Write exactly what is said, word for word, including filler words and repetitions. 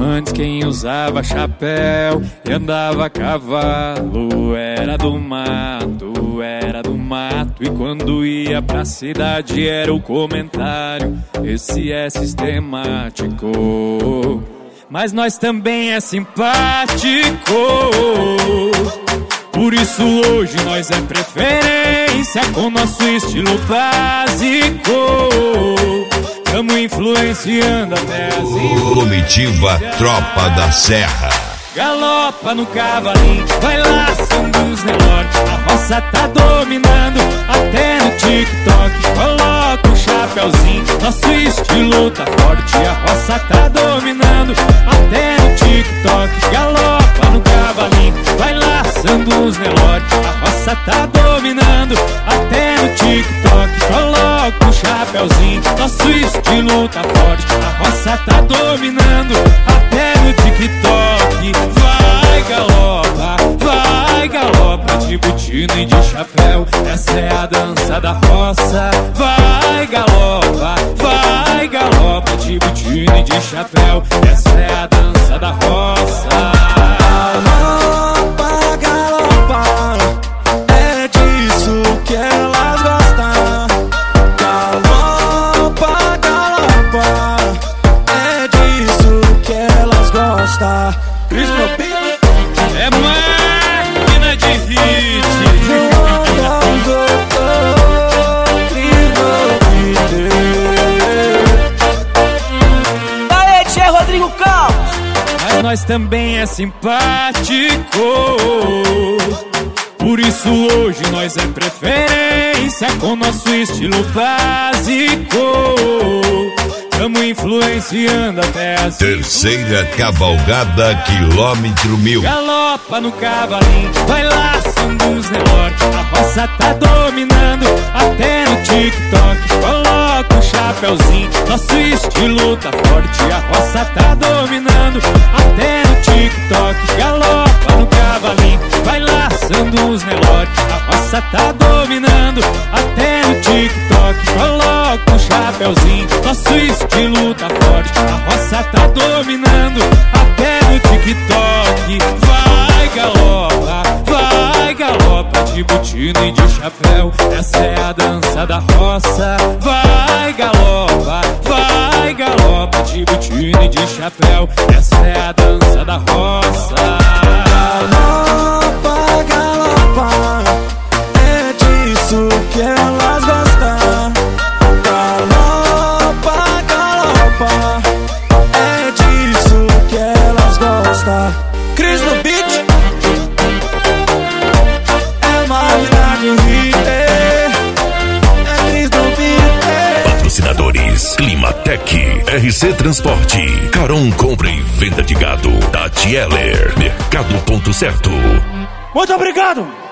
Antes quem usava chapéu e andava a cavalo era do mato, era do mato. E quando ia pra cidade era o comentário: esse é sistemático, mas nós também é simpático. Por isso hoje nós é preferência com nosso estilo básico. Tamo influenciando até as Comitiva Tropa da Serra. Galopa no cavalinho, vai lá, São dos Nelorte. A roça tá dominando até no TikTok. Coloca o chapéuzinho, nosso estilo tá forte. A roça tá dominando até no TikTok. Galopa no cavalinho, vai lá, São dos Nelorte. A roça tá dominando até no TikTok. Coloca o chapéuzinho, nosso estilo tá forte. A roça tá dominando até no TikTok. Vai galopa, vai galopa, de botina e de chapéu. Essa é a dança da roça. Vai galopa, vai galopa, de botina e de chapéu. Essa é a dança da roça. Galopa, galopa, é disso que elas gostam. Galopa, galopa, é disso que elas gostam. É máquina de hit. Aê, tchê, Rodrigo Campos. Mas nós também é simpático. Por isso hoje nós é preferência com nosso estilo básico. Tamo influenciando até as Terceira cavalgada, quilômetro mil. Galopa no cavalinho, vai lá, São dos Nelorte. A roça tá dominando até no TikTok. Coloca o chapéuzinho, nosso estilo tá forte. A roça tá dominando até no TikTok. Galopa no cavalinho, vai lá, São dos Nelorte. A roça tá dominando até no TikTok. Coloca o chapéuzinho, nosso estilo tá forte. A roça tá dominando até no TikTok. Vai galopa, vai galopa, de botina e de chapéu. Essa é a dança da roça. Vai galopa, vai galopa, de botina e de chapéu. Essa é a dança da roça. Galopa, galopa, é disso que elas gostam. Galopa, galopa, é disso que elas gostam. Cris no beat, é máquina de hit. É Cris no beat. Patrocinadores: Climatec, R C Transporte, Caron Compra e Venda de Gado, Tati Heller, Mercado Ponto Certo. Muito obrigado.